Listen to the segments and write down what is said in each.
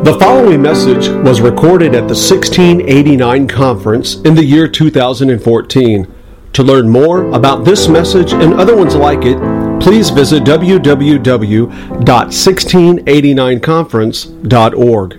The following message was recorded at the 1689 conference in the year 2014. To learn more about this message and other ones like it, please visit www.1689conference.org.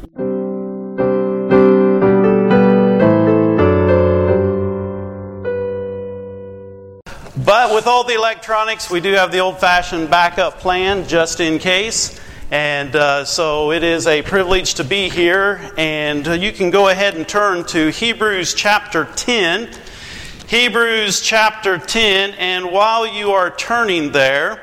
But with all the electronics, we do have the old-fashioned backup plan just in case. And so it is a privilege to be here. And you can go ahead and turn to Hebrews chapter 10. Hebrews chapter 10. And while you are turning there,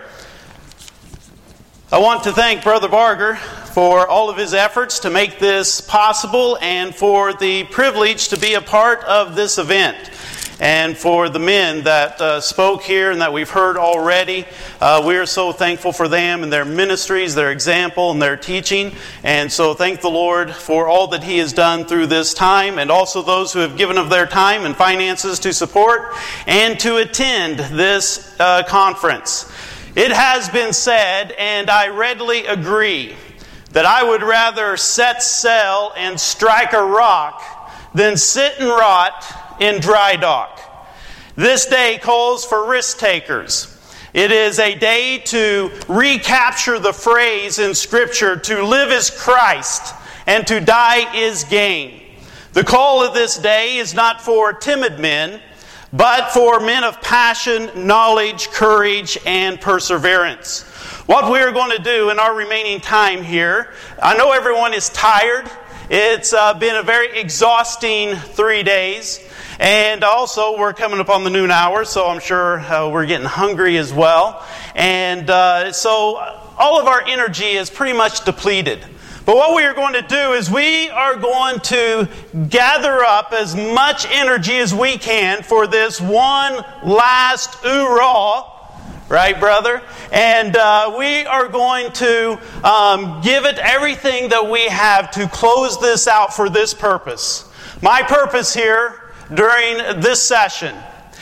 I want to thank Brother Barger for all of his efforts to make this possible and for the privilege to be a part of this event. And for the men that spoke here and that we've heard already, we are so thankful for them and their ministries, their example, and their teaching. And so thank the Lord for all that He has done through this time, and also those who have given of their time and finances to support and to attend this conference. It has been said, and I readily agree, that I would rather set sail and strike a rock than sit and rot in dry dock. This day calls for risk takers. It is a day to recapture the phrase in Scripture, to live is Christ and to die is gain. The call of this day is not for timid men, but for men of passion, knowledge, courage, and perseverance. What we are going to do in our remaining time here, I know everyone is tired. It's been a very exhausting 3 days. And also, we're coming up on the noon hour, so I'm sure we're getting hungry as well. And so all of our energy is pretty much depleted. But what we are going to do is we are going to gather up as much energy as we can for this one last hoorah. Right, brother? And we are going to give it everything that we have to close this out for this purpose. My purpose here during this session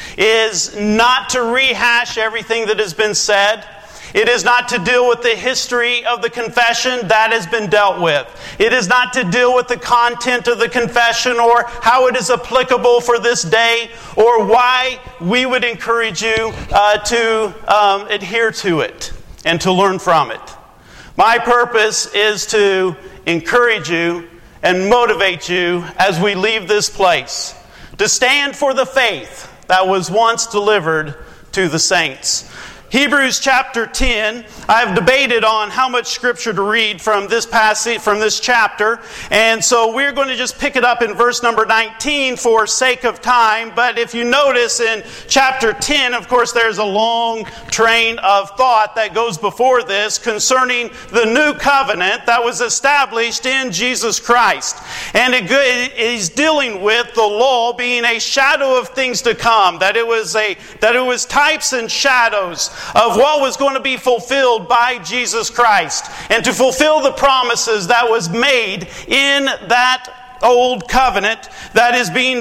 is not to rehash everything that has been said. It is not to deal with the history of the confession. That has been dealt with. It is not to deal with the content of the confession or how it is applicable for this day or why we would encourage you to adhere to it and to learn from it. My purpose is to encourage you and motivate you as we leave this place to stand for the faith that was once delivered to the saints. Hebrews chapter 10, I've debated on how much scripture to read from this passage, from this chapter, and so we're going to just pick it up in verse number 19 for sake of time. But if you notice in chapter 10, of course, there's a long train of thought that goes before this concerning the new covenant that was established in Jesus Christ. And it is dealing with the law being a shadow of things to come, that it was types and shadows of what was going to be fulfilled by Jesus Christ, and to fulfill the promises that was made in that old covenant that is being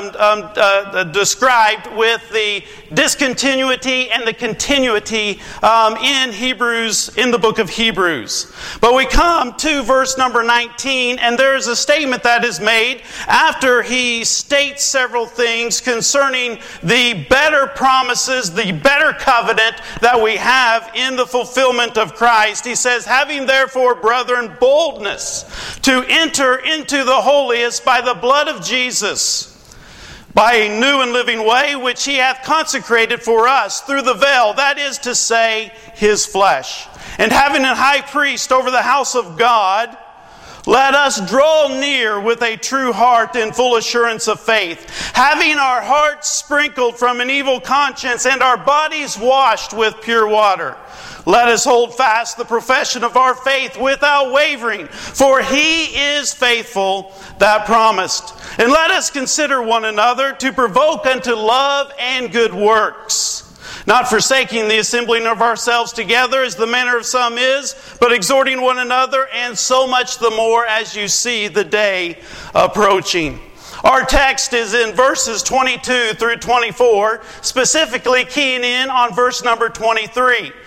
described with the discontinuity and the continuity in the book of Hebrews. But we come to verse number 19, and there is a statement that is made after he states several things concerning the better promises, the better covenant that we have in the fulfillment of Christ. He says, having therefore, brethren, boldness to enter into the holiest by the blood of Jesus, by a new and living way which He hath consecrated for us through the veil, that is to say, His flesh. And having a high priest over the house of God, let us draw near with a true heart in full assurance of faith, having our hearts sprinkled from an evil conscience and our bodies washed with pure water. Let us hold fast the profession of our faith without wavering, for He is faithful that promised. And let us consider one another to provoke unto love and good works, not forsaking the assembling of ourselves together as the manner of some is, but exhorting one another, and so much the more as you see the day approaching. Our text is in verses 22 through 24, specifically keying in on verse number 23.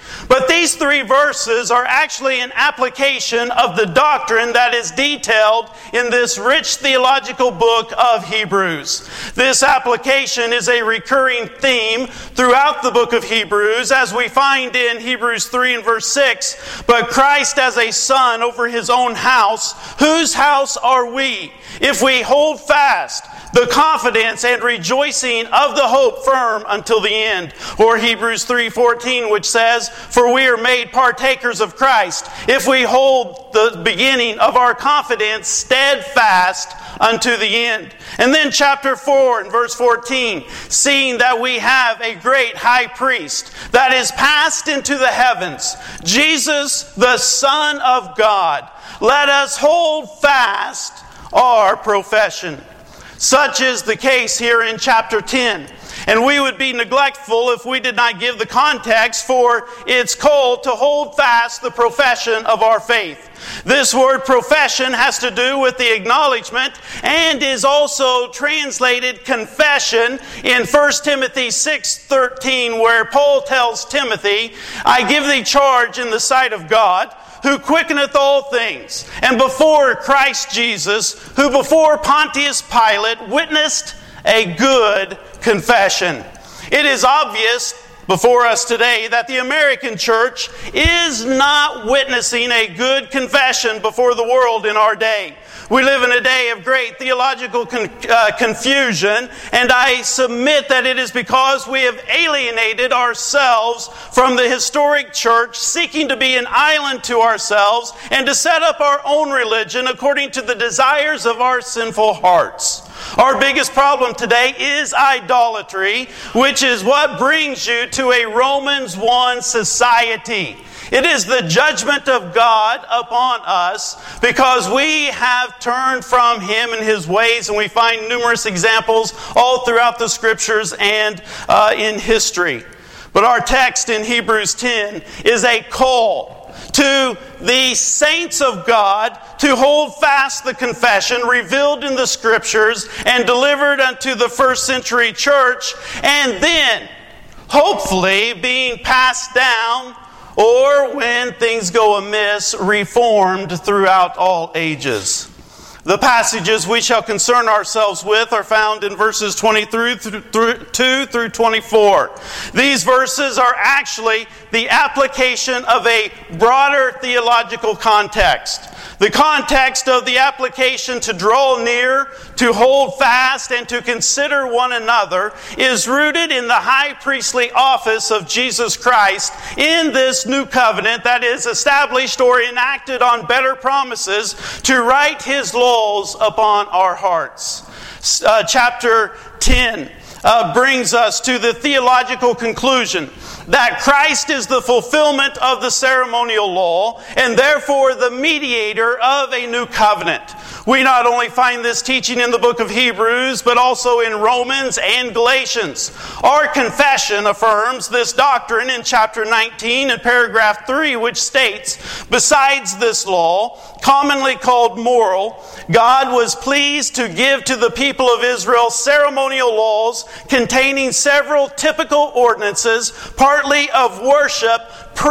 But these 3 verses are actually an application of the doctrine that is detailed in this rich theological book of Hebrews. This application is a recurring theme throughout the book of Hebrews, as we find in Hebrews 3 and verse 6, "But Christ as a son over his own house, whose house are we, if we hold fast the confidence and rejoicing of the hope firm until the end." Or Hebrews 3:14, which says, "For we are made partakers of Christ, if we hold the beginning of our confidence steadfast unto the end." And then chapter 4 and verse 14, "Seeing that we have a great high priest that is passed into the heavens, Jesus the Son of God, let us hold fast our profession." Such is the case here in chapter 10. And we would be neglectful if we did not give the context for its call to hold fast the profession of our faith. This word profession has to do with the acknowledgement and is also translated confession in 1 Timothy 6:13, where Paul tells Timothy, "I give thee charge in the sight of God, who quickeneth all things, and before Christ Jesus, who before Pontius Pilate witnessed a good confession." It is obvious before us today that the American church is not witnessing a good confession before the world in our day. We live in a day of great theological confusion, and I submit that it is because we have alienated ourselves from the historic church, seeking to be an island to ourselves and to set up our own religion according to the desires of our sinful hearts. Our biggest problem today is idolatry, which is what brings you to a Romans 1 society. It is the judgment of God upon us because we have turned from Him and His ways, and we find numerous examples all throughout the Scriptures and in history. But our text in Hebrews 10 is a call to the saints of God to hold fast the confession revealed in the Scriptures and delivered unto the first century church, and then hopefully being passed down, or when things go amiss, reformed throughout all ages. The passages we shall concern ourselves with are found in verses 22 through 24. These verses are actually the application of a broader theological context. The context of the application to draw near, to hold fast, and to consider one another is rooted in the high priestly office of Jesus Christ in this new covenant that is established or enacted on better promises to write His laws upon our hearts. Chapter 10 brings us to the theological conclusion that Christ is the fulfillment of the ceremonial law and therefore the mediator of a new covenant. We not only find this teaching in the book of Hebrews, but also in Romans and Galatians. Our confession affirms this doctrine in chapter 19 and paragraph 3, which states, "Besides this law, commonly called moral, God was pleased to give to the people of Israel ceremonial laws containing several typical ordinances, partly of worship,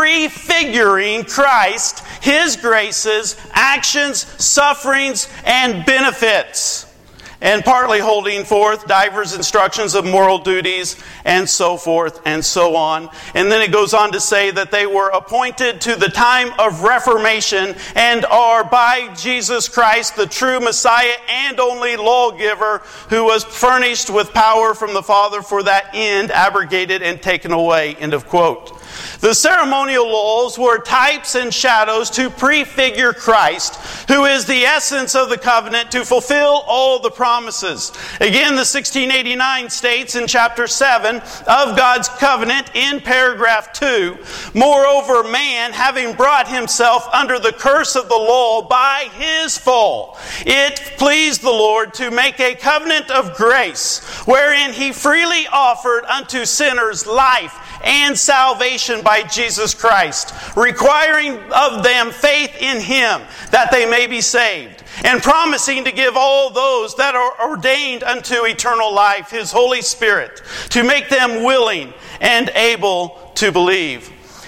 prefiguring Christ, His graces, actions, sufferings, and benefits, and partly holding forth divers instructions of moral duties, and so forth and so on." And then it goes on to say that they were appointed to the time of Reformation and are by Jesus Christ, the true Messiah and only lawgiver, who was furnished with power from the Father for that end, abrogated and taken away. End of quote. The ceremonial laws were types and shadows to prefigure Christ, who is the essence of the covenant to fulfill all the promises. Again, the 1689 states in chapter 7 of God's covenant in paragraph 2, "Moreover, man, having brought himself under the curse of the law by his fall, it pleased the Lord to make a covenant of grace, wherein He freely offered unto sinners life and salvation by Jesus Christ, requiring of them faith in Him, that they may be saved, and promising to give all those that are ordained unto eternal life His Holy Spirit, to make them willing and able to believe."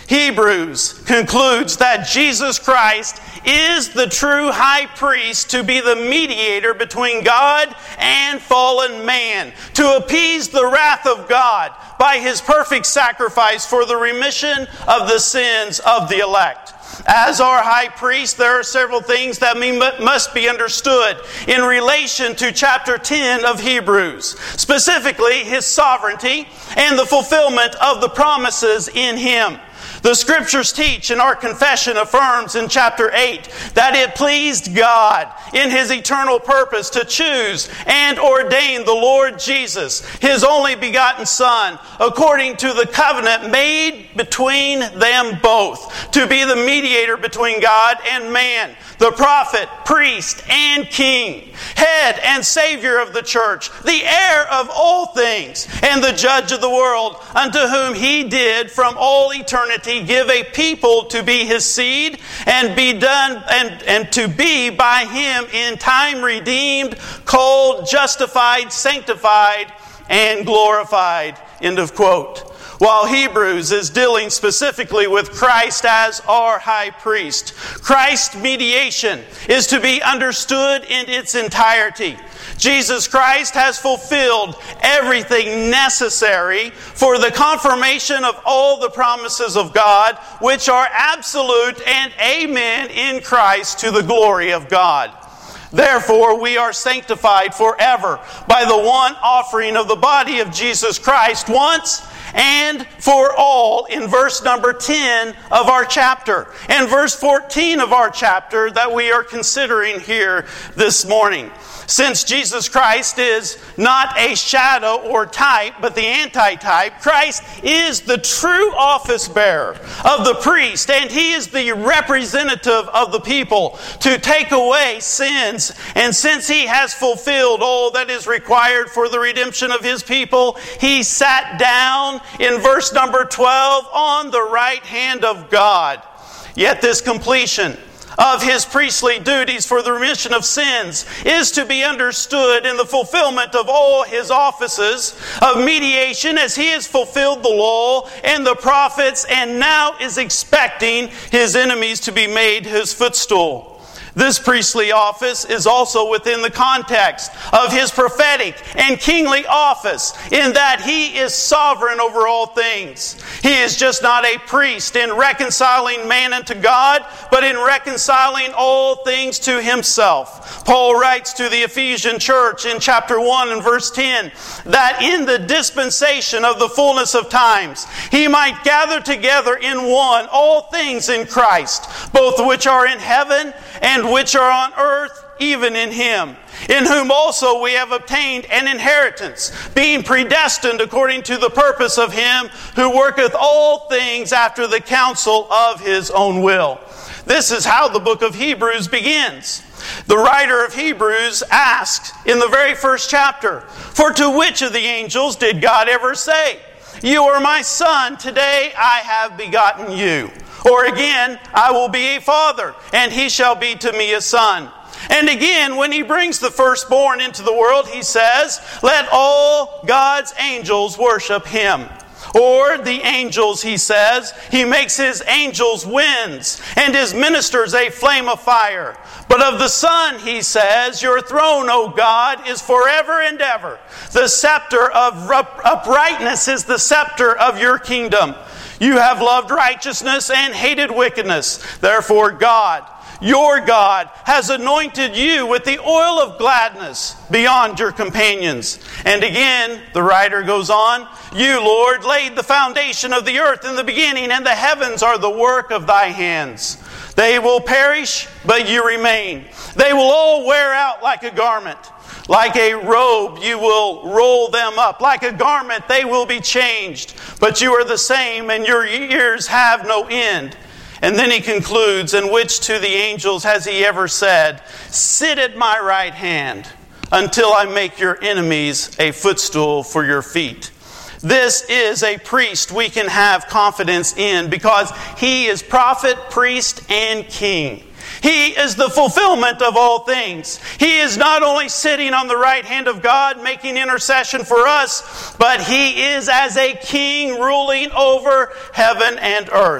Hebrews concludes that Jesus Christ is the true high priest to be the mediator between God and fallen man, to appease the wrath of God by his perfect sacrifice for the remission of the sins of the elect. As our high priest, there are several things that must be understood in relation to chapter 10 of Hebrews, specifically his sovereignty and the fulfillment of the promises in him. The Scriptures teach, and our confession affirms in chapter 8, that it pleased God in His eternal purpose to choose and ordain the Lord Jesus, His only begotten Son, according to the covenant made between them both, to be the mediator between God and man, the prophet, priest, and king, head and Savior of the church, the heir of all things, and the judge of the world, unto whom He did from all eternity give a people to be His seed, and be done and to be by Him in time redeemed, called, justified, sanctified, and glorified. End of quote. While Hebrews is dealing specifically with Christ as our high priest, Christ's mediation is to be understood in its entirety. Jesus Christ has fulfilled everything necessary for the confirmation of all the promises of God, which are absolute and amen in Christ to the glory of God. Therefore, we are sanctified forever by the one offering of the body of Jesus Christ once and for all in verse number 10 of our chapter and verse 14 of our chapter that we are considering here this morning. Since Jesus Christ is not a shadow or type, but the antitype, Christ is the true office bearer of the priest, and He is the representative of the people to take away sins. And since He has fulfilled all that is required for the redemption of His people, He sat down in verse number 12 on the right hand of God. Yet this completion of His priestly duties for the remission of sins is to be understood in the fulfillment of all His offices of mediation, as He has fulfilled the law and the prophets and now is expecting His enemies to be made His footstool. This priestly office is also within the context of His prophetic and kingly office, in that He is sovereign over all things. He is just not a priest in reconciling man unto God, but in reconciling all things to Himself. Paul writes to the Ephesian church in chapter 1 and verse 10, that in the dispensation of the fullness of times, He might gather together in one all things in Christ, both which are in heaven and which are on earth, even in Him, in whom also we have obtained an inheritance, being predestined according to the purpose of Him who worketh all things after the counsel of His own will. This is how the book of Hebrews begins. The writer of Hebrews asks in the very first chapter, "For to which of the angels did God ever say, 'You are my son, today I have begotten you'? Or again, 'I will be a father, and he shall be to me a son'? And again, when He brings the firstborn into the world, He says, 'Let all God's angels worship Him.' Or the angels, He says, He makes His angels winds, and His ministers a flame of fire. But of the Son, He says, 'Your throne, O God, is forever and ever. The scepter of uprightness is the scepter of your kingdom. You have loved righteousness and hated wickedness. Therefore God, your God, has anointed you with the oil of gladness beyond your companions.' And again, the writer goes on, 'You, Lord, laid the foundation of the earth in the beginning, and the heavens are the work of thy hands. They will perish, but you remain. They will all wear out like a garment. Like a robe, you will roll them up. Like a garment, they will be changed. But you are the same, and your years have no end.' And then he concludes, 'And which to the angels has He ever said, Sit at my right hand, until I make your enemies a footstool for your feet.' This is a priest we can have confidence in, because he is prophet, priest, and king. He is the fulfillment of all things. He is not only sitting on the right hand of God making intercession for us, but He is as a king ruling over heaven and earth.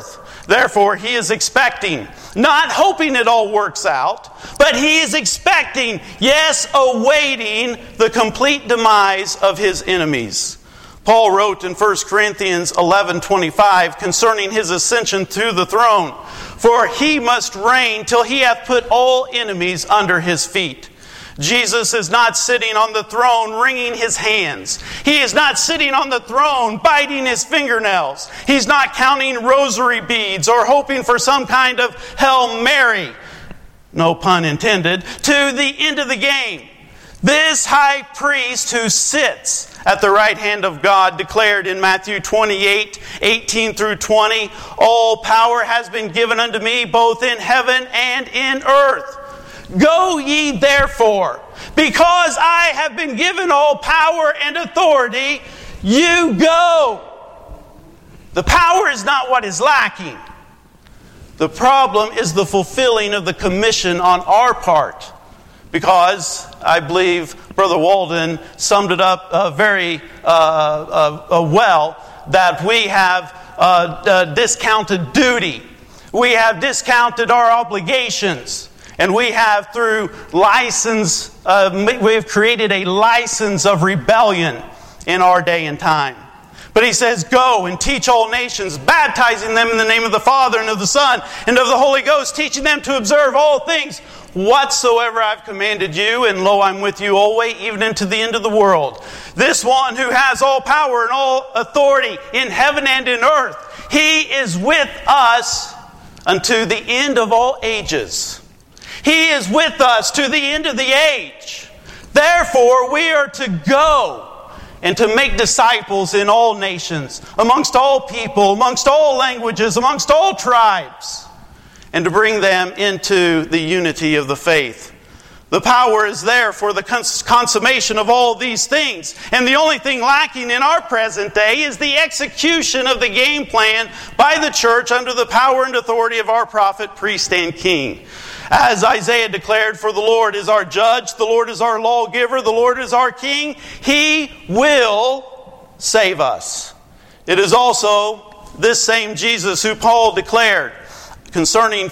Therefore, he is expecting, not hoping it all works out, but he is expecting, yes, awaiting the complete demise of his enemies. Paul wrote in 1 Corinthians 11:25 concerning his ascension to the throne, "For he must reign till he hath put all enemies under his feet." Jesus is not sitting on the throne wringing his hands. He is not sitting on the throne biting his fingernails. He's not counting rosary beads or hoping for some kind of Hail Mary, no pun intended, to the end of the game. This high priest who sits at the right hand of God declared in Matthew 28:18 through 20, "All power has been given unto me both in heaven and in earth. Go ye therefore, because I have been given all power and authority, you go." The power is not what is lacking. The problem is the fulfilling of the commission on our part. Because I believe Brother Walden summed it up very well, that we have discounted duty. We have discounted our obligations. And we have, through license, we have created a license of rebellion in our day and time. But he says, "Go and teach all nations, baptizing them in the name of the Father and of the Son and of the Holy Ghost, teaching them to observe all things whatsoever I've commanded you, and lo, I'm with you always, even unto the end of the world." This one who has all power and all authority in heaven and in earth, he is with us unto the end of all ages. He is with us to the end of the age. Therefore, we are to go and to make disciples in all nations, amongst all people, amongst all languages, amongst all tribes, and to bring them into the unity of the faith. The power is there for the consummation of all these things. And the only thing lacking in our present day is the execution of the game plan by the church under the power and authority of our prophet, priest, and king. As Isaiah declared, "For the Lord is our judge, the Lord is our lawgiver, the Lord is our king. He will save us." It is also this same Jesus who Paul declared concerning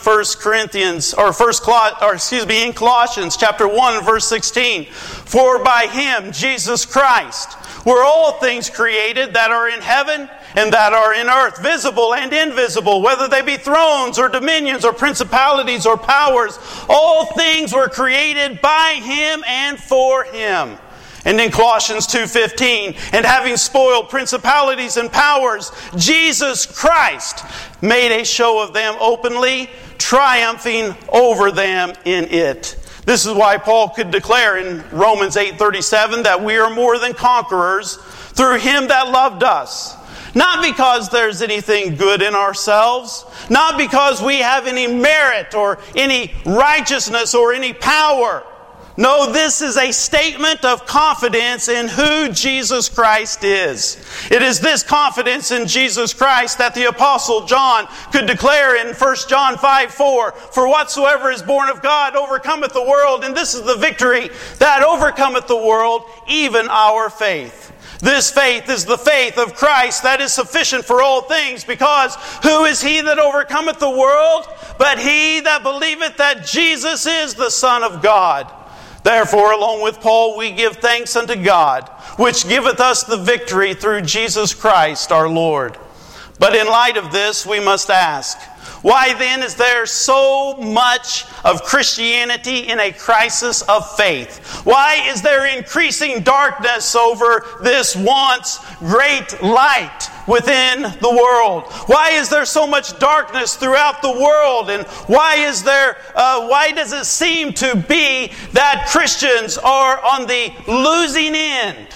in Colossians chapter 1 verse 16, "For by him, Jesus Christ, were all things created that are in heaven and that are in earth, visible and invisible, whether they be thrones or dominions or principalities or powers. All things were created by him and for him." And in Colossians 2:15, "And having spoiled principalities and powers, Jesus Christ made a show of them openly, triumphing over them in it." This is why Paul could declare in Romans 8:37 that we are more than conquerors through him that loved us. Not because there's anything good in ourselves, not because we have any merit or any righteousness or any power. No, this is a statement of confidence in who Jesus Christ is. It is this confidence in Jesus Christ that the Apostle John could declare in 1 John 5:4, "For whatsoever is born of God overcometh the world, and this is the victory that overcometh the world, even our faith." This faith is the faith of Christ that is sufficient for all things, because who is he that overcometh the world but he that believeth that Jesus is the Son of God? Therefore, along with Paul, we give thanks unto God, which giveth us the victory through Jesus Christ our Lord. But in light of this, we must ask, why then is there so much of Christianity in a crisis of faith? Why is there increasing darkness over this once great light within the world? Why is there so much darkness throughout the world? And why does it seem to be that Christians are on the losing end?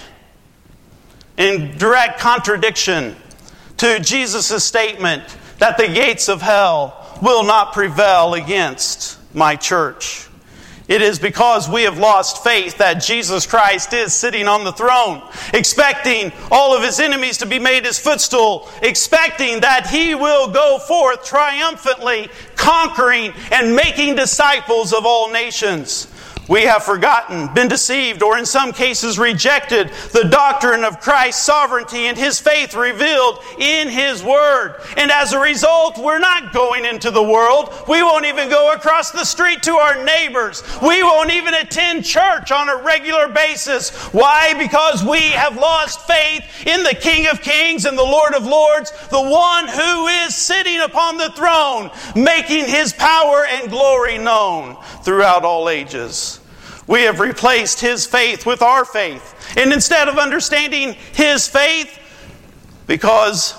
In direct contradiction to Jesus' statement that the gates of hell will not prevail against my church. It is because we have lost faith that Jesus Christ is sitting on the throne, expecting all of his enemies to be made his footstool, expecting that he will go forth triumphantly, conquering and making disciples of all nations. We have forgotten, been deceived, or in some cases rejected the doctrine of Christ's sovereignty and His faith revealed in His Word. And as a result, we're not going into the world. We won't even go across the street to our neighbors. We won't even attend church on a regular basis. Why? Because we have lost faith in the King of Kings and the Lord of Lords, the one who is sitting upon the throne, making His power and glory known throughout all ages. We have replaced His faith with our faith. And instead of understanding His faith because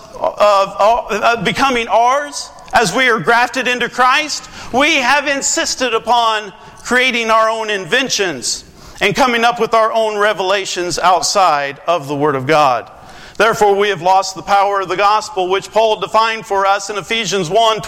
of becoming ours, as we are grafted into Christ, we have insisted upon creating our own inventions and coming up with our own revelations outside of the Word of God. Therefore, we have lost the power of the gospel, which Paul defined for us in Ephesians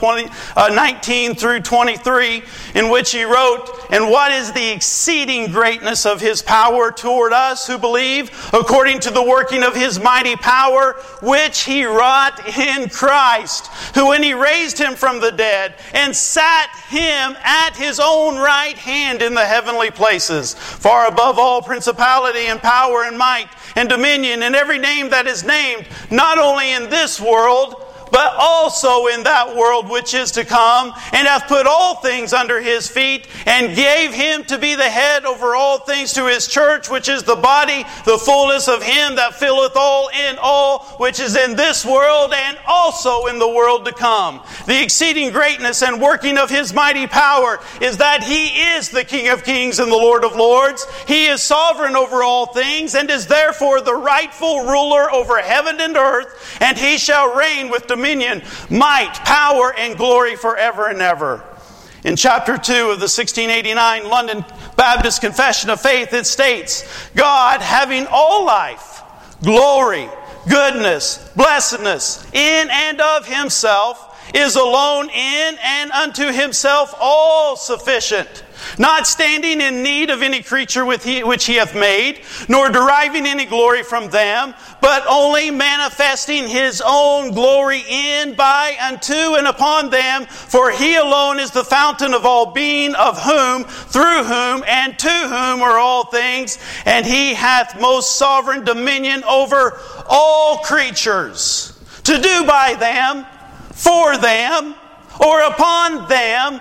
1:19 through 23, in which he wrote, "And what is the exceeding greatness of His power toward us who believe, according to the working of His mighty power, which He wrought in Christ, who when He raised Him from the dead and sat Him at His own right hand in the heavenly places, far above all principality and power and might and dominion and every name that is named, not only in this world, but also in that world which is to come, and hath put all things under His feet, and gave Him to be the head over all things to His church, which is the body, the fullness of Him that filleth all in all, which is in this world and also in the world to come. The exceeding greatness and working of His mighty power is that He is the King of Kings and the Lord of Lords. He is sovereign over all things, and is therefore the rightful ruler over heaven and earth, and He shall reign with dominion, might, power, and glory forever and ever." In chapter 2 of the 1689 London Baptist Confession of Faith, it states, "God, having all life, glory, goodness, blessedness in and of Himself, is alone in and unto Himself all sufficient, not standing in need of any creature which He hath made, nor deriving any glory from them, but only manifesting His own glory in, by, unto, and upon them. For He alone is the fountain of all being, of whom, through whom, and to whom are all things, and He hath most sovereign dominion over all creatures, to do by them, for them, or upon them,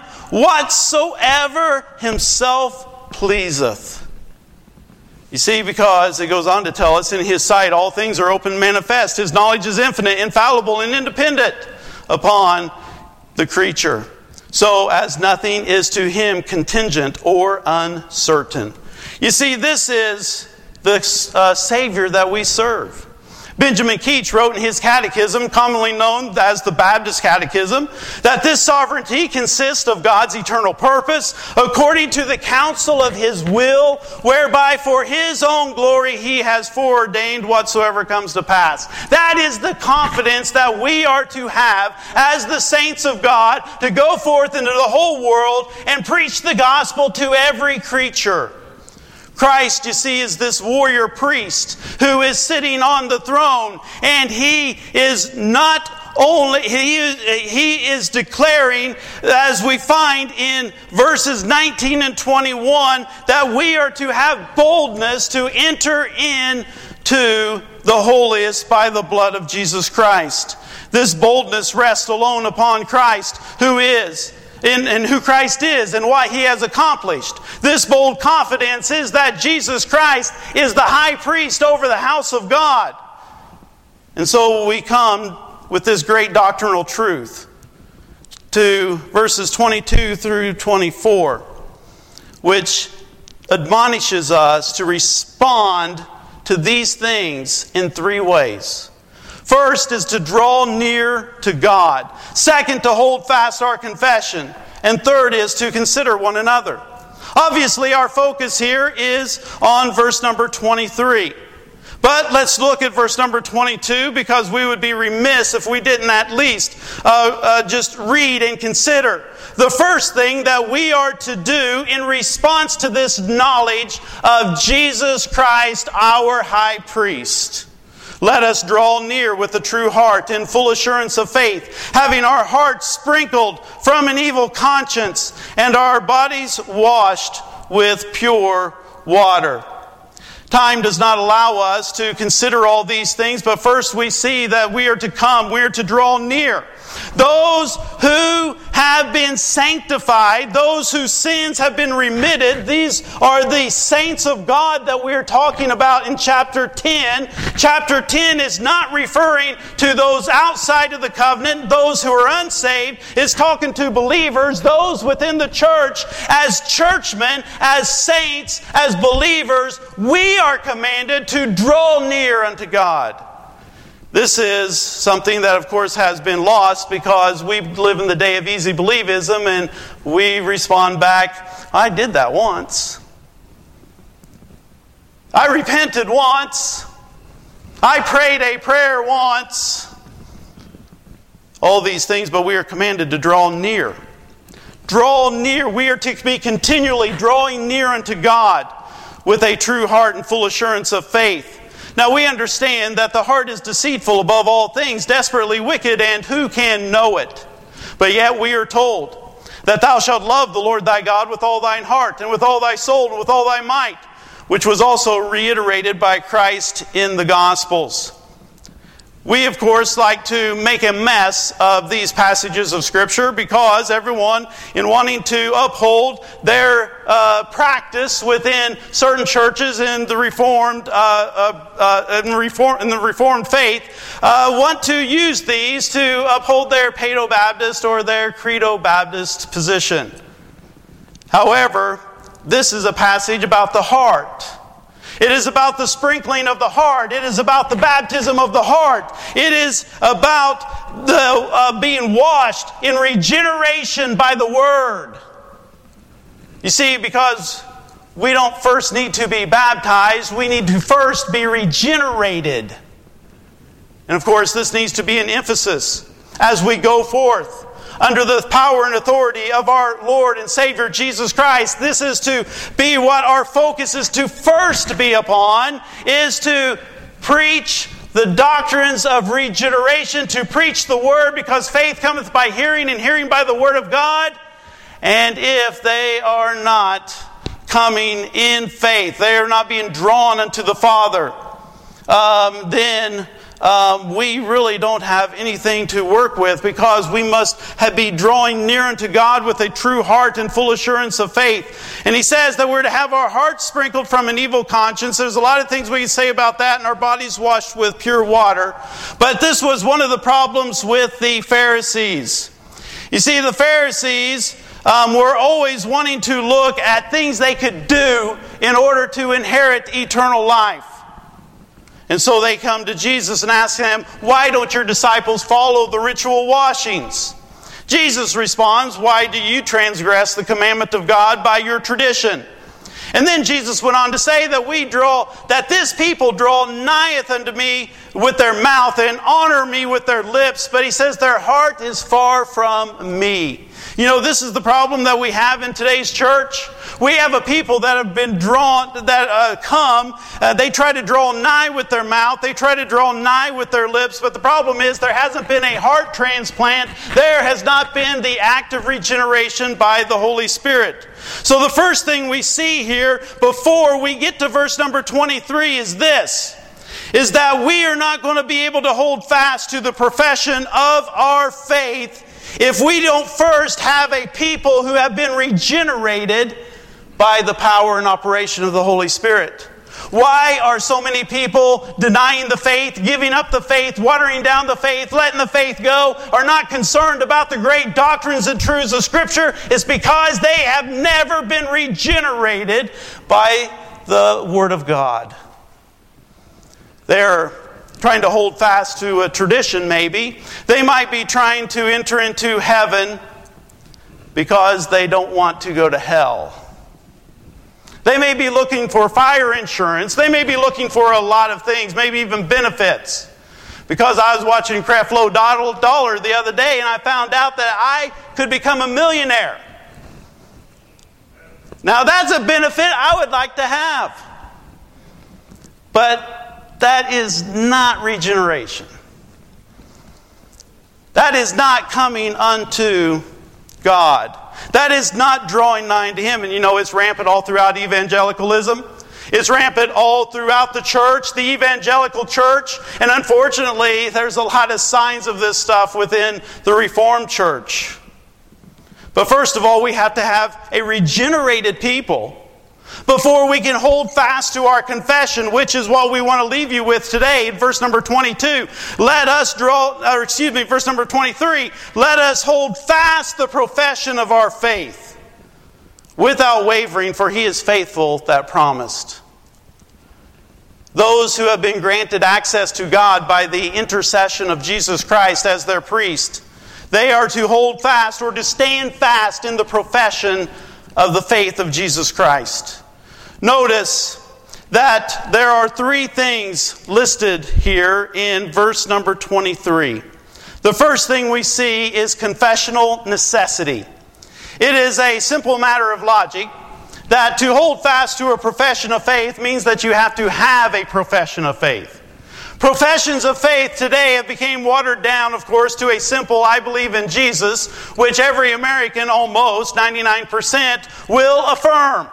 whatsoever Himself pleaseth." You see, because it goes on to tell us, in His sight all things are open and manifest. His knowledge is infinite, infallible, and independent upon the creature, so as nothing is to Him contingent or uncertain. You see, this is the Savior that we serve. Benjamin Keach wrote in his catechism, commonly known as the Baptist Catechism, that this sovereignty consists of God's eternal purpose, according to the counsel of His will, whereby for His own glory He has foreordained whatsoever comes to pass. That is the confidence that we are to have as the saints of God, to go forth into the whole world and preach the gospel to every creature. Christ, you see, is this warrior priest who is sitting on the throne, and He is not only, He is declaring, as we find in verses 19 and 21, that we are to have boldness to enter into the holiest by the blood of Jesus Christ. This boldness rests alone upon Christ, who is and who Christ is and what He has accomplished. This bold confidence is that Jesus Christ is the high priest over the house of God. And so we come with this great doctrinal truth to verses 22 through 24, which admonishes us to respond to these things in three ways. First is to draw near to God. Second, to hold fast our confession. And third is to consider one another. Obviously, our focus here is on verse number 23. But let's look at verse number 22, because we would be remiss if we didn't at least just read and consider the first thing that we are to do in response to this knowledge of Jesus Christ, our high priest. Let us draw near with a true heart in full assurance of faith, having our hearts sprinkled from an evil conscience and our bodies washed with pure water. Time does not allow us to consider all these things, but first we see that we are to draw near. Those who have been sanctified, those whose sins have been remitted, these are the saints of God that we're talking about in chapter 10. Chapter 10 is not referring to those outside of the covenant, those who are unsaved. It's talking to believers, those within the church. As churchmen, as saints, as believers, we are commanded to draw near unto God. This is something that, of course, has been lost because we live in the day of easy believism and we respond back, I did that once. I repented once. I prayed a prayer once. All these things, but we are commanded to draw near. Draw near. We are to be continually drawing near unto God with a true heart and full assurance of faith. Now we understand that the heart is deceitful above all things, desperately wicked, and who can know it? But yet we are told that thou shalt love the Lord thy God with all thine heart, and with all thy soul, and with all thy might, which was also reiterated by Christ in the Gospels. We, of course, like to make a mess of these passages of Scripture because everyone, in wanting to uphold their practice within certain churches in the Reformed faith, want to use these to uphold their Paedo-Baptist or their Credo-Baptist position. However, this is a passage about the heart. It is about the sprinkling of the heart. It is about the baptism of the heart. It is about the being washed in regeneration by the Word. You see, because we don't first need to be baptized, we need to first be regenerated. And of course, this needs to be an emphasis as we go forth under the power and authority of our Lord and Savior Jesus Christ. This is to be what our focus is to first be upon, is to preach the doctrines of regeneration, to preach the Word, because faith cometh by hearing, and hearing by the Word of God. And if they are not coming in faith, they are not being drawn unto the Father, then we really don't have anything to work with, because we must be drawing near unto God with a true heart and full assurance of faith. And he says that we're to have our hearts sprinkled from an evil conscience. There's a lot of things we can say about that, and our bodies washed with pure water. But this was one of the problems with the Pharisees. You see, the Pharisees were always wanting to look at things they could do in order to inherit eternal life. And so they come to Jesus and ask Him, why don't your disciples follow the ritual washings? Jesus responds, why do you transgress the commandment of God by your tradition? And then Jesus went on to say that this people draw nigheth unto me with their mouth and honor me with their lips, but He says their heart is far from me. You know, this is the problem that we have in today's church. We have a people that have been drawn, they try to draw nigh with their mouth, they try to draw nigh with their lips, but the problem is there hasn't been a heart transplant. There has not been the act of regeneration by the Holy Spirit. So the first thing we see here before we get to verse number 23 is this, is that we are not going to be able to hold fast to the profession of our faith if we don't first have a people who have been regenerated by the power and operation of the Holy Spirit. Why are so many people denying the faith, giving up the faith, watering down the faith, letting the faith go, are not concerned about the great doctrines and truths of Scripture? It's because they have never been regenerated by the Word of God. They're trying to hold fast to a tradition, maybe. They might be trying to enter into heaven because they don't want to go to hell. They may be looking for fire insurance. They may be looking for a lot of things, maybe even benefits. Because I was watching Creflo Dollar the other day, and I found out that I could become a millionaire. Now that's a benefit I would like to have. But that is not regeneration. That is not coming unto God. That is not drawing nigh to Him. And you know, it's rampant all throughout evangelicalism. It's rampant all throughout the church, the evangelical church. And unfortunately, there's a lot of signs of this stuff within the Reformed church. But first of all, we have to have a regenerated people before we can hold fast to our confession, which is what we want to leave you with today. In verse number 22, verse number 23, let us hold fast the profession of our faith without wavering, for He is faithful that promised. Those who have been granted access to God by the intercession of Jesus Christ as their priest, they are to hold fast or to stand fast in the profession of the faith of Jesus Christ. Notice that there are three things listed here in verse number 23. The first thing we see is confessional necessity. It is a simple matter of logic that to hold fast to a profession of faith means that you have to have a profession of faith. Professions of faith today have become watered down, of course, to a simple, I believe in Jesus, which every American, almost 99%, will affirm.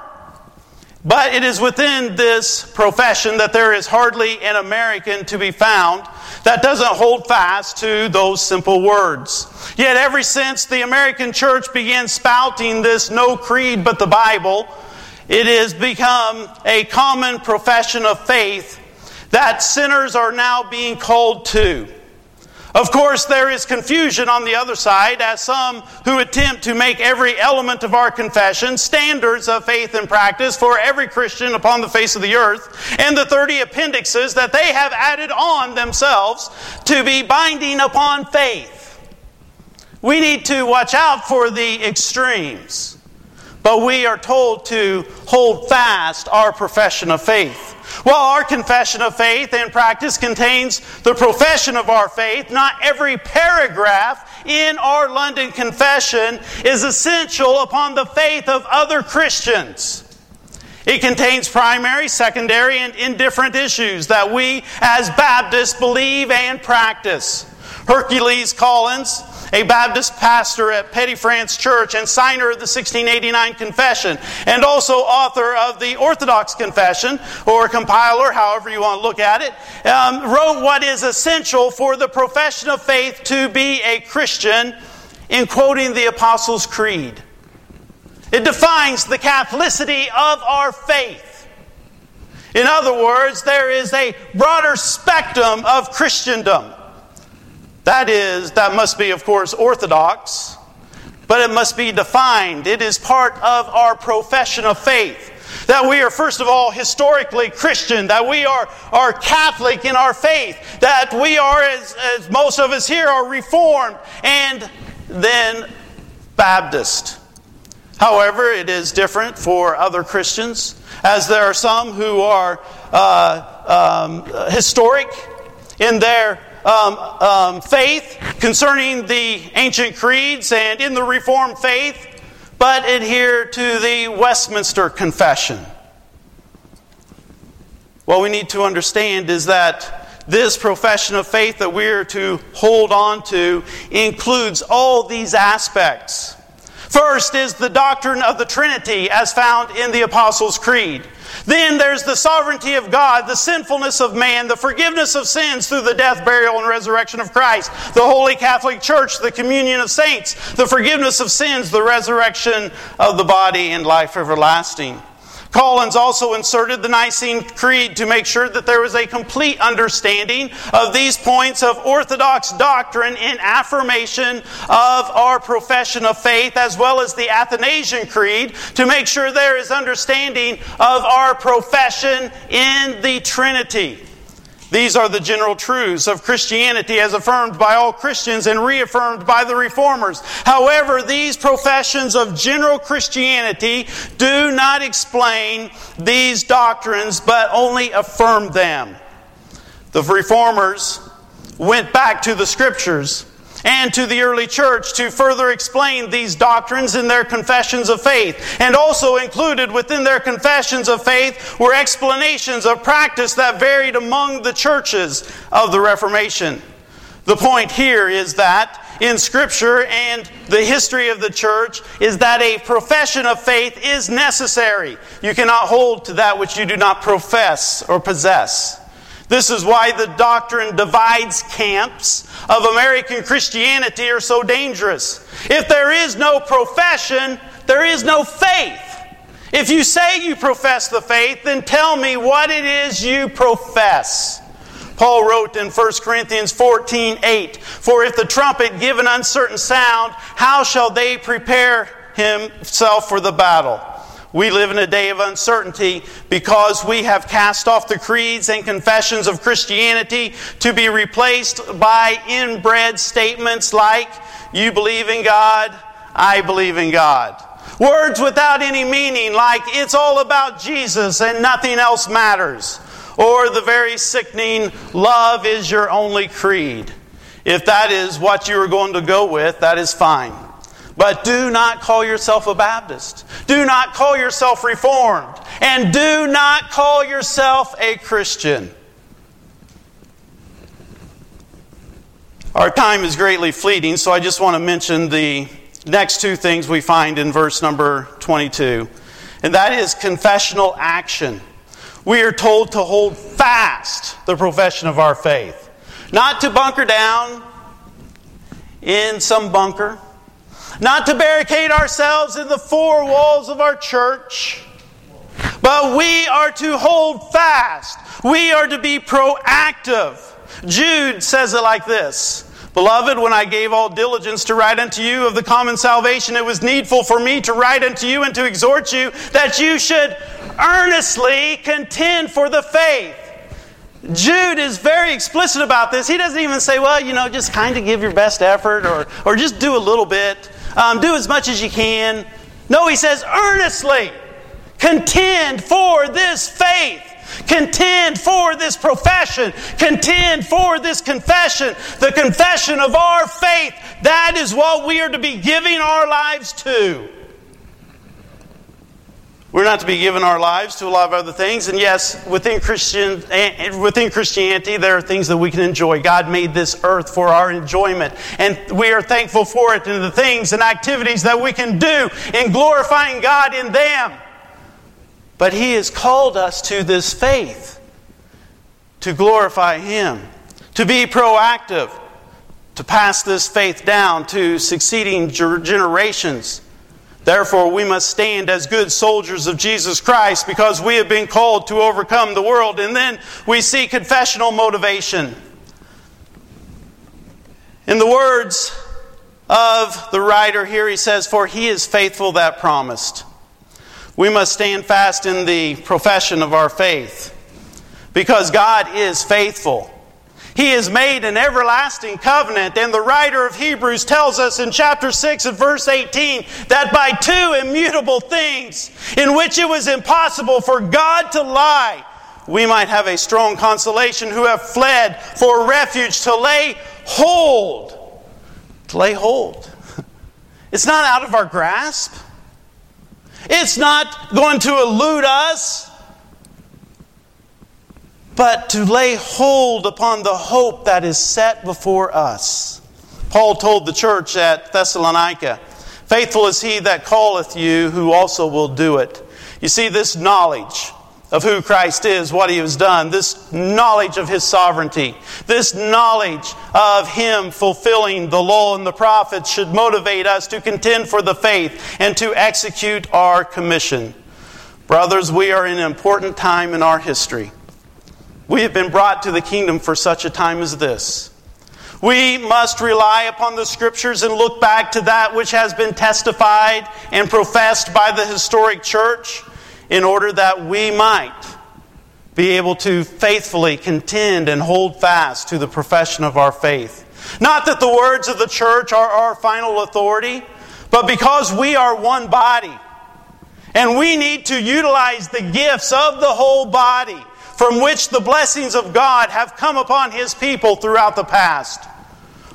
But it is within this profession that there is hardly an American to be found that doesn't hold fast to those simple words. Yet ever since the American church began spouting this no creed but the Bible, it has become a common profession of faith that sinners are now being called to. Of course, there is confusion on the other side, as some who attempt to make every element of our confession standards of faith and practice for every Christian upon the face of the earth, and the 30 appendixes that they have added on themselves to be binding upon faith. We need to watch out for the extremes, but we are told to hold fast our profession of faith. While our confession of faith and practice contains the profession of our faith, not every paragraph in our London Confession is essential upon the faith of other Christians. It contains primary, secondary, and indifferent issues that we as Baptists believe and practice. Hercules Collins, a Baptist pastor at Petty France Church and signer of the 1689 Confession, and also author of the Orthodox Confession, or compiler, however you want to look at it, wrote what is essential for the profession of faith to be a Christian in quoting the Apostles' Creed. It defines the Catholicity of our faith. In other words, there is a broader spectrum of Christendom. That must be, of course, orthodox, but it must be defined. It is part of our profession of faith. That we are, first of all, historically Christian, that we are Catholic in our faith, that we are, as most of us here, are Reformed, and then Baptist. However, it is different for other Christians, as there are some who are historic in their faith concerning the ancient creeds and in the Reformed faith, but adhere to the Westminster Confession. What we need to understand is that this profession of faith that we are to hold on to includes all these aspects. First is the doctrine of the Trinity as found in the Apostles' Creed. Then there's the sovereignty of God, the sinfulness of man, the forgiveness of sins through the death, burial, and resurrection of Christ, the Holy Catholic Church, the communion of saints, the forgiveness of sins, the resurrection of the body, and life everlasting. Collins also inserted the Nicene Creed to make sure that there was a complete understanding of these points of Orthodox doctrine in affirmation of our profession of faith, as well as the Athanasian Creed to make sure there is understanding of our profession in the Trinity. These are the general truths of Christianity as affirmed by all Christians and reaffirmed by the Reformers. However, these professions of general Christianity do not explain these doctrines, but only affirm them. The Reformers went back to the Scriptures and to the early church to further explain these doctrines in their confessions of faith. And also included within their confessions of faith were explanations of practice that varied among the churches of the Reformation. The point here is that in Scripture and the history of the church is that a profession of faith is necessary. You cannot hold to that which you do not profess or possess. This is why the doctrine divides camps of American Christianity are so dangerous. If there is no profession, there is no faith. If you say you profess the faith, then tell me what it is you profess. Paul wrote in 1 Corinthians 14:8, "For if the trumpet give an uncertain sound, how shall they prepare himself for the battle?" We live in a day of uncertainty because we have cast off the creeds and confessions of Christianity to be replaced by inbred statements like, "You believe in God, I believe in God." Words without any meaning like, "It's all about Jesus and nothing else matters." Or the very sickening, "Love is your only creed." If that is what you are going to go with, that is fine. But do not call yourself a Baptist. Do not call yourself Reformed. And do not call yourself a Christian. Our time is greatly fleeting, so I just want to mention the next two things we find in verse number 22. And that is confessional action. We are told to hold fast the profession of our faith. Not to bunker down in some bunker. Not to barricade ourselves in the four walls of our church. But we are to hold fast. We are to be proactive. Jude says it like this: "Beloved, when I gave all diligence to write unto you of the common salvation, it was needful for me to write unto you and to exhort you that you should earnestly contend for the faith." Jude is very explicit about this. He doesn't even say, well, just kind of give your best effort or just do a little bit. Do as much as you can. No, he says earnestly contend for this faith. Contend for this profession. Contend for this confession. The confession of our faith. That is what we are to be giving our lives to. We're not to be giving our lives to a lot of other things. And yes, within Christianity, there are things that we can enjoy. God made this earth for our enjoyment. And we are thankful for it and the things and activities that we can do in glorifying God in them. But He has called us to this faith, to glorify Him, to be proactive, to pass this faith down to succeeding generations. Therefore, we must stand as good soldiers of Jesus Christ because we have been called to overcome the world. And then we see confessional motivation. In the words of the writer here, he says, "For He is faithful that promised." We must stand fast in the profession of our faith because God is faithful. He has made an everlasting covenant, and the writer of Hebrews tells us in chapter 6 and verse 18 that by two immutable things in which it was impossible for God to lie, we might have a strong consolation who have fled for refuge to lay hold. To lay hold. It's not out of our grasp. It's not going to elude us. But to lay hold upon the hope that is set before us. Paul told the church at Thessalonica, "Faithful is He that calleth you, who also will do it." You see, this knowledge of who Christ is, what He has done, this knowledge of His sovereignty, this knowledge of Him fulfilling the law and the prophets should motivate us to contend for the faith and to execute our commission. Brothers, we are in an important time in our history. We have been brought to the kingdom for such a time as this. We must rely upon the Scriptures and look back to that which has been testified and professed by the historic church in order that we might be able to faithfully contend and hold fast to the profession of our faith. Not that the words of the church are our final authority, but because we are one body. And we need to utilize the gifts of the whole body from which the blessings of God have come upon His people throughout the past.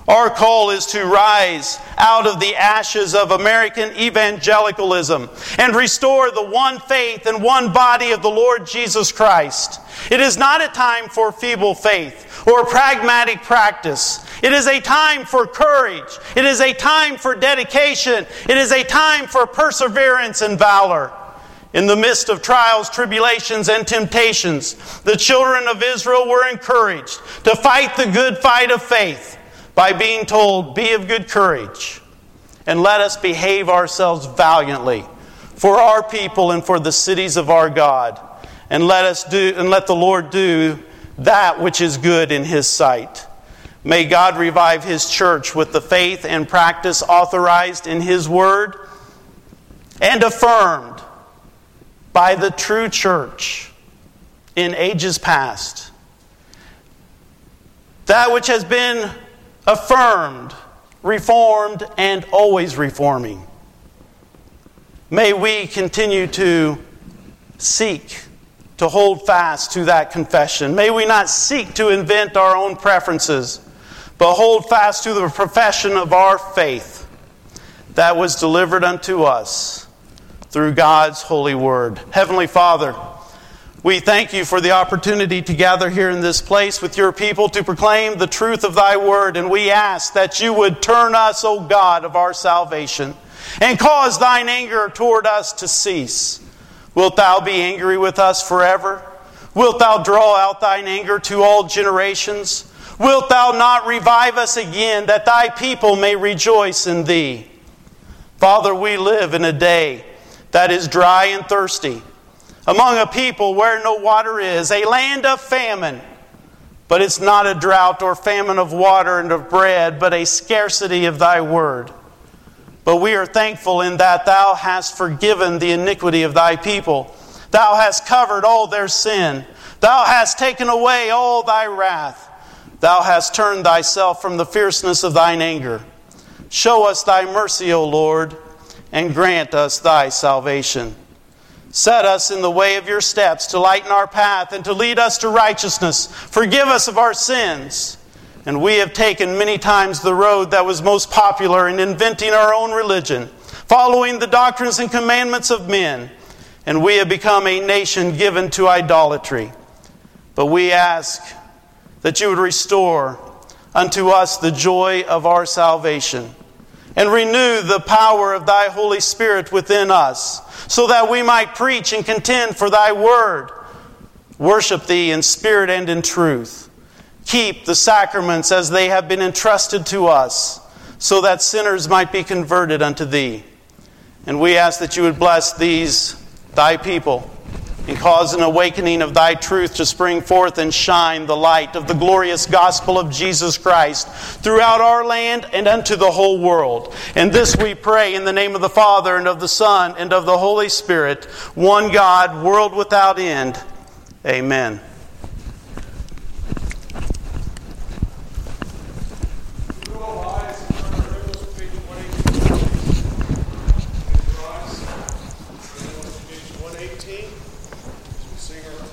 Our call is to rise out of the ashes of American evangelicalism and restore the one faith and one body of the Lord Jesus Christ. It is not a time for feeble faith or pragmatic practice. It is a time for courage. It is a time for dedication. It is a time for perseverance and valor. In the midst of trials, tribulations, and temptations, the children of Israel were encouraged to fight the good fight of faith by being told, "Be of good courage, and let us behave ourselves valiantly for our people and for the cities of our God, and let the Lord do that which is good in His sight." May God revive His church with the faith and practice authorized in His Word and affirmed by the true church in ages past. That which has been affirmed, reformed, and always reforming. May we continue to seek to hold fast to that confession. May we not seek to invent our own preferences, but hold fast to the profession of our faith that was delivered unto us through God's holy word. Heavenly Father, we thank you for the opportunity to gather here in this place with your people to proclaim the truth of thy word. And we ask that you would turn us, O God of our salvation, and cause thine anger toward us to cease. Wilt thou be angry with us forever? Wilt thou draw out thine anger to all generations? Wilt thou not revive us again, that thy people may rejoice in thee? Father, we live in a day that is dry and thirsty, among a people where no water is, a land of famine. But it's not a drought or famine of water and of bread, but a scarcity of thy word. But we are thankful in that thou hast forgiven the iniquity of thy people. Thou hast covered all their sin. Thou hast taken away all thy wrath. Thou hast turned thyself from the fierceness of thine anger. Show us thy mercy, O Lord, and grant us thy salvation. Set us in the way of your steps to lighten our path and to lead us to righteousness. Forgive us of our sins. And we have taken many times the road that was most popular in inventing our own religion, following the doctrines and commandments of men. And we have become a nation given to idolatry. But we ask that you would restore unto us the joy of our salvation, and renew the power of thy Holy Spirit within us, so that we might preach and contend for thy word, worship thee in spirit and in truth, keep the sacraments as they have been entrusted to us, so that sinners might be converted unto thee. And we ask that you would bless these, thy people, and cause an awakening of thy truth to spring forth and shine the light of the glorious gospel of Jesus Christ throughout our land and unto the whole world. And this we pray in the name of the Father, and of the Son, and of the Holy Spirit, one God, world without end. Amen. Sing our